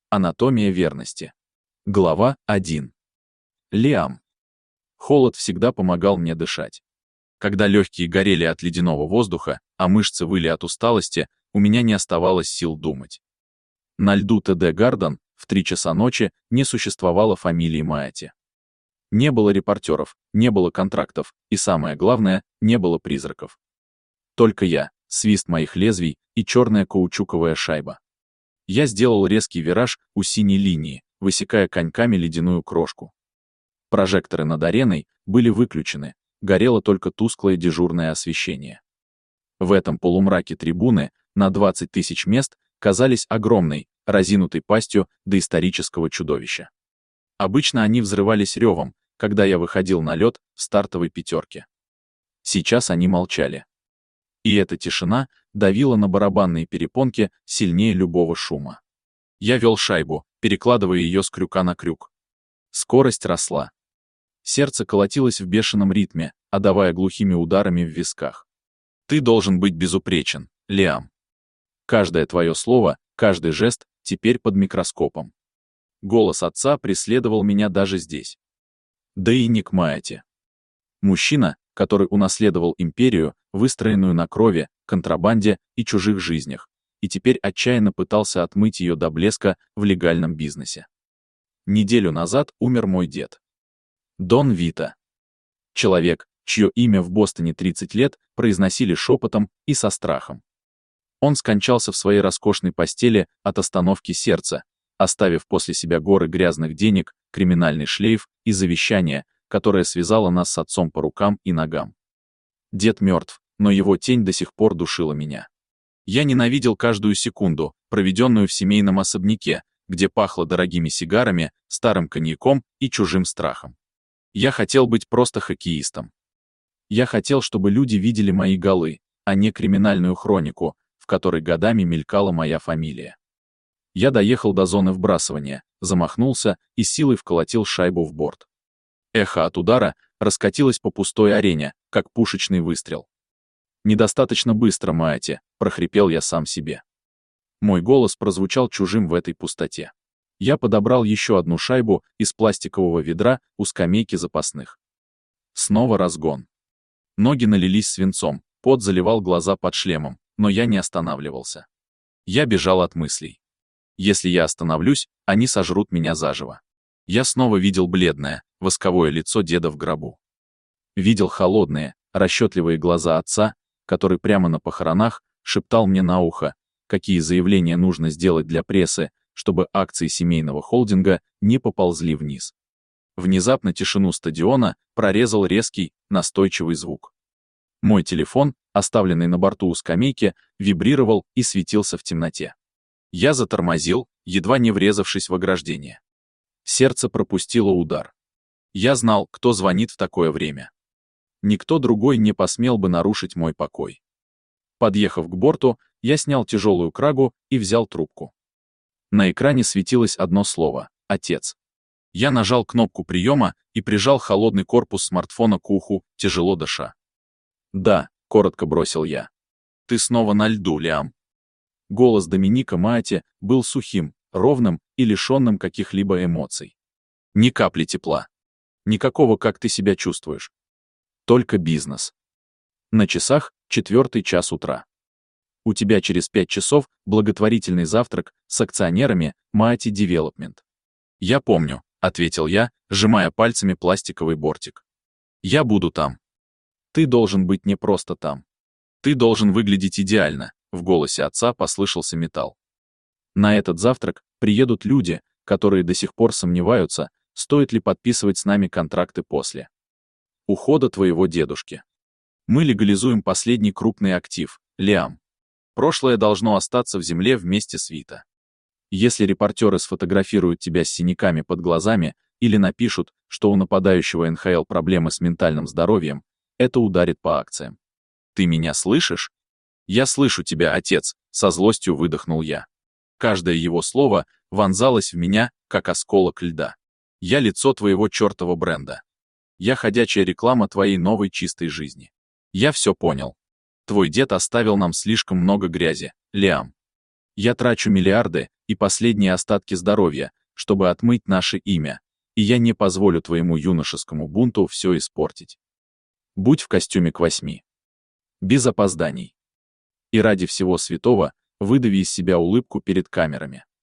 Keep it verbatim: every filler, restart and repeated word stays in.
Анатомия верности. Глава один. Лиам. Холод всегда помогал мне дышать. Когда легкие горели от ледяного воздуха, а мышцы выли от усталости, у меня не оставалось сил думать. На льду ТД Гарден в три часа ночи не существовало фамилии Маати. Не было репортеров, не было контрактов, и самое главное, не было призраков. Только я, свист моих лезвий и черная каучуковая шайба. Я сделал резкий вираж у синей линии, высекая коньками ледяную крошку. Прожекторы над ареной были выключены, горело только тусклое дежурное освещение. В этом полумраке трибуны на двадцать тысяч мест казались огромной, разинутой пастью доисторического чудовища. Обычно они взрывались ревом, когда я выходил на лед в стартовой пятерке. Сейчас они молчали. И эта тишина давила на барабанные перепонки сильнее любого шума. Я вел шайбу, перекладывая ее с крюка на крюк. Скорость росла. Сердце колотилось в бешеном ритме, отдавая глухими ударами в висках. Ты должен быть безупречен, Лиам. Каждое твое слово, каждый жест теперь под микроскопом. Голос отца преследовал меня даже здесь. Да и Ник Маати. Мужчина, который унаследовал империю, выстроенную на крови, контрабанде и чужих жизнях, и теперь отчаянно пытался отмыть ее до блеска в легальном бизнесе. Неделю назад умер мой дед. Дон Вито. Человек, чье имя в Бостоне тридцать лет произносили шепотом и со страхом. Он скончался в своей роскошной постели от остановки сердца, оставив после себя горы грязных денег, криминальный шлейф и завещание, которое связало нас с отцом по рукам и ногам. Дед мертв, но его тень до сих пор душила меня. Я ненавидел каждую секунду, проведенную в семейном особняке, где пахло дорогими сигарами, старым коньяком и чужим страхом. Я хотел быть просто хоккеистом. Я хотел, чтобы люди видели мои голы, а не криминальную хронику, в которой годами мелькала моя фамилия. Я доехал до зоны вбрасывания, замахнулся и силой вколотил шайбу в борт. Эхо от удара раскатилось по пустой арене, как пушечный выстрел. «Недостаточно быстро, Маати», — прохрипел я сам себе. Мой голос прозвучал чужим в этой пустоте. Я подобрал еще одну шайбу из пластикового ведра у скамейки запасных. Снова разгон. Ноги налились свинцом, пот заливал глаза под шлемом, но я не останавливался. Я бежал от мыслей. Если я остановлюсь, они сожрут меня заживо. Я снова видел бледное, восковое лицо деда в гробу. Видел холодные, расчетливые глаза отца, который прямо на похоронах шептал мне на ухо, какие заявления нужно сделать для прессы, чтобы акции семейного холдинга не поползли вниз. Внезапно тишину стадиона прорезал резкий, настойчивый звук. Мой телефон, оставленный на борту у скамейки, вибрировал и светился в темноте. Я затормозил, едва не врезавшись в ограждение. Сердце пропустило удар. Я знал, кто звонит в такое время. Никто другой не посмел бы нарушить мой покой. Подъехав к борту, я снял тяжелую крагу и взял трубку. На экране светилось одно слово — «Отец». Я нажал кнопку приема и прижал холодный корпус смартфона к уху, тяжело дыша. «Да», — коротко бросил я. «Ты снова на льду, Лиам». Голос Доминика Маати был сухим, ровным и лишенным каких-либо эмоций. Ни капли тепла. Никакого «как ты себя чувствуешь». Только бизнес. На часах четвертый час утра. У тебя через пять часов благотворительный завтрак с акционерами Маати Девелопмент. Я помню, ответил я, сжимая пальцами пластиковый бортик. Я буду там. Ты должен быть не просто там. Ты должен выглядеть идеально, в голосе отца послышался металл. На этот завтрак приедут люди, которые до сих пор сомневаются, стоит ли подписывать с нами контракты после ухода твоего дедушки. Мы легализуем последний крупный актив, Лиам. Прошлое должно остаться в земле вместе с Вито. Если репортеры сфотографируют тебя с синяками под глазами или напишут, что у нападающего эн ха эл проблемы с ментальным здоровьем, это ударит по акциям. Ты меня слышишь? Я слышу тебя, отец, со злостью выдохнул я. Каждое его слово вонзалось в меня, как осколок льда. Я лицо твоего чертова бренда. Я ходячая реклама твоей новой чистой жизни. Я все понял. Твой дед оставил нам слишком много грязи, Лиам. Я трачу миллиарды и последние остатки здоровья, чтобы отмыть наше имя, и я не позволю твоему юношескому бунту все испортить. Будь в костюме к восьми. Без опозданий. И ради всего святого выдави из себя улыбку перед камерами.